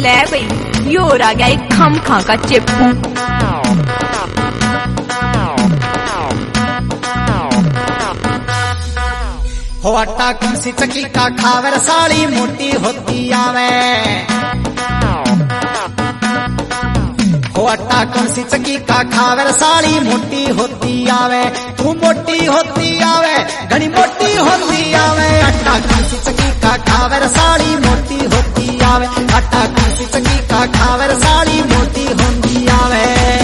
ले भाई यो और आ गया एक खम खा का चेपू। हो आटा कौन सी चक्की का खावर साड़ी मोटी होती आवे। हो आटा कौन सी चक्की का खावर साड़ी मोटी होती आवे। तू मोटी होती आवे घनी मोटी होती आवे। आटा कौन सी चक्की का खावर साड़ी मोटी होती आवे। आटा कौन सी चक्की का खावर साड़ी मोटी होती आवे।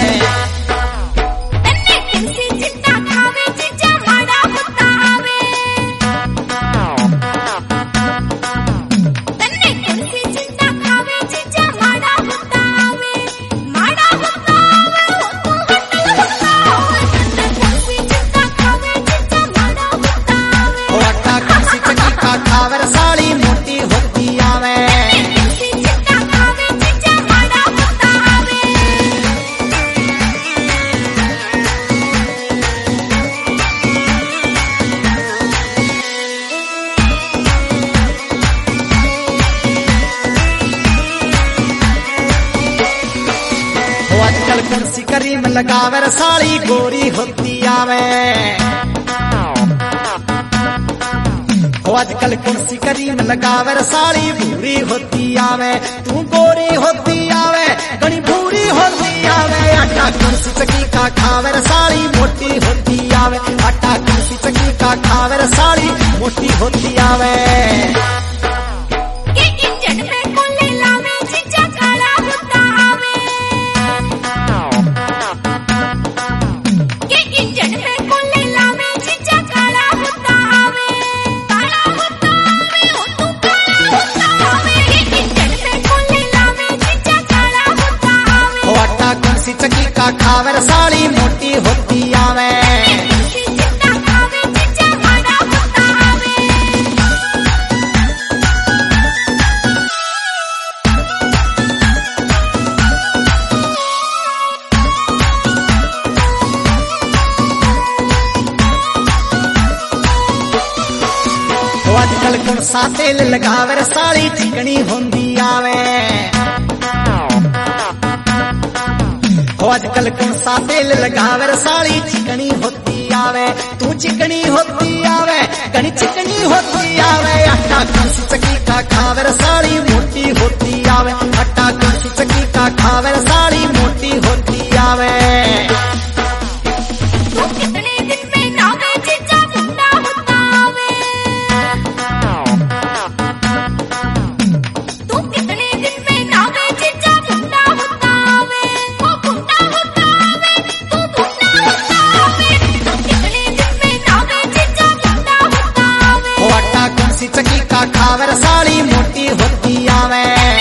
आजकल कुर्सी करीम लगावर साड़ी गोरी होती आवे। हो आजकल कुर्सी करीम लगावर साड़ी भूरी होती आवे। तू गोरी होती आवे घनी भूरी होती आवे। आटा कुर्सी चक्की का खावर साड़ी मोटी होती आवे। आटा कुर्सी चक्की का खावर साड़ी मोटी होती आवे। चक्की का खावर साड़ी मोटी होती आवे। आजकल कौन सा तेल लगावर साड़ी चिकनी होती आवे। हो आजकल कौन सा तेल लगावर साड़ी चिकनी होती आवे। तू चिकनी होती आवे घनी चिकनी होती आवे। आटा कौन सी चक्की का खावर साड़ी मोटी होती आवे। आटा कौन सी चक्की का खावर साड़ी मोटी होती आवे। चक्की का खावर साड़ी मोटी होती आवे।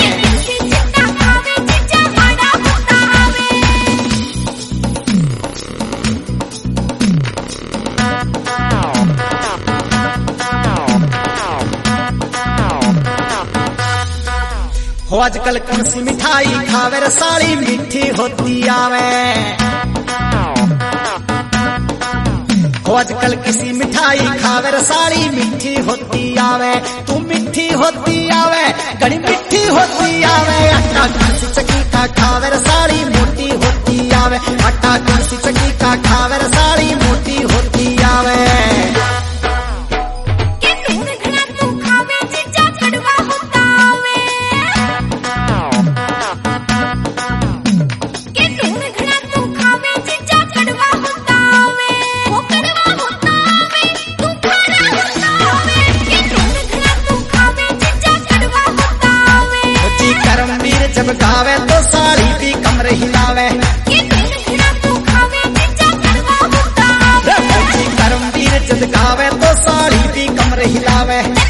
हो आजकल कौन सी मिठाई खावर साड़ी मीठी होती आवे। हो आजकल किसी मिठाई खावर साड़ी मीठी होती आवे। तू मिठी होती आवे घनी मिठी होती आवे। आटा कौन सी चक्की का खावर साड़ी मोटी होती आवे। आटा कौन सी चक्की का खावर साड़ी मोटी होती आवे। जब गावे तो साड़ी भी कमर हिलावे। करमवीर जब गावे तो साड़ी भी कमर हिलावे।